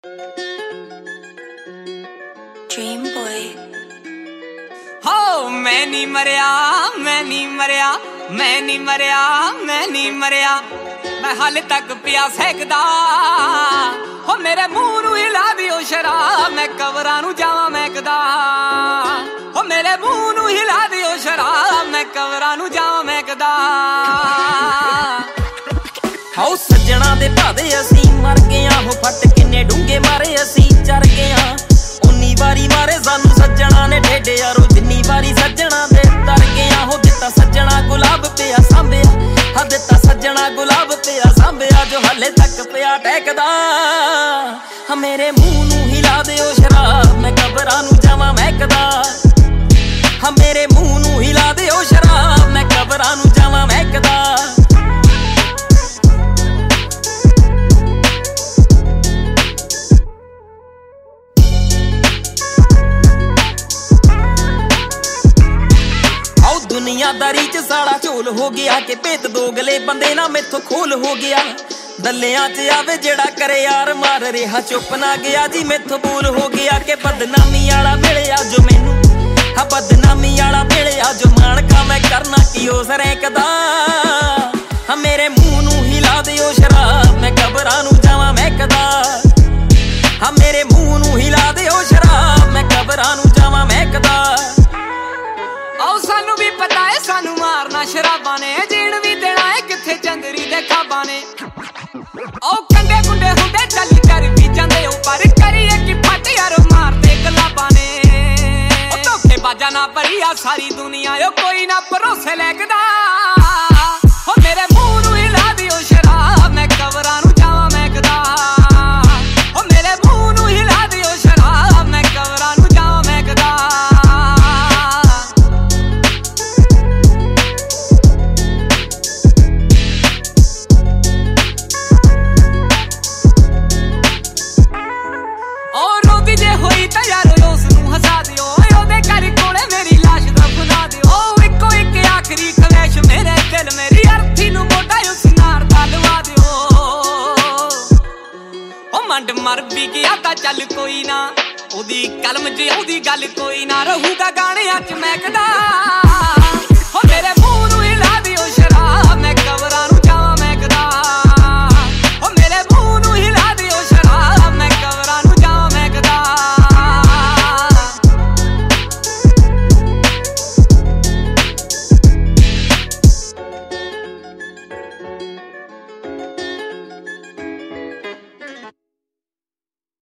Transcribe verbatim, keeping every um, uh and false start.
Dream boy. हो मैं नहीं मरिया मैं नहीं मरिया मैं नहीं मरिया मैं नहीं मरिया मैं हाले तक पिया सेकदा हो मेरे मुंह नू हिला दियो शराब मैं कबरां नू जावां महकदा हो मेरे मुंह नू हिला दियो शराब मैं कबरां नू जावां महकदा हाउ सज्जणा दे भादे असी मर गया हो फट किन्ने डूंगे मारे असी चर गया उन्नी वारी मारे सानू सज्जणा ने ढेडे यारो जिन्नी वारी सज्जणा दे तर गया हो दिता सज्जणा गुलाब पिया सांभया हा दिता सज्जणा गुलाब पिया सांभया जो हले तक पिया टहकदा हा मेरे मुंह नू हिला दियो शराब मैं कबरां नू जावां महकदा हा मेरे मुंह नू हिला दियो शराब मैं कबरां नू जावां महकदा दुनियादारी च साड़ा झोल हो गया के भेत दोगले बंदे ना मेथों खोल हो गया दलियां च आवे जेड़ा करे यार मार रेहा चुप ना गया जी मेथों बोल हो गया के बदनामी आला मिलिया जो मैनू हा बदनामी आला मिलिया जो मानका मैं करना की उस रैंकदा हा मेरे मुंह नू हिला दियो शराब मैं कबरां नू जावां महकदा हा मेरे मुंह नू हिला दियो शराब मैं कबरां नू जावां महकदा आओ सानू भी पता है सानू मारना शराबा ने जीण भी देना है किथे चंदरी दे खाबा ने आओ कंडे कुंडे हुंदे चल कर भी जांदे ओ पर करिए कि फट यार मारदे गलाबा ने ओ धोखे बाजा ना भरिया सारी दुनिया ओ कोई ना भरोसे लगदा ओ मेरे मुंह नू हिला दियो शराब मैं कबरां नू जावां महकदा ओ मेरे मुंह नू हिला दियो शराब मैं कबरां नू जावां महकदा मंड मर भी गया ता चल कोई ना ओदी कलम च ओदी गल कोई ना रहूगा गाने च महकदा हो मेरे मुंह नू हिला दियो शराब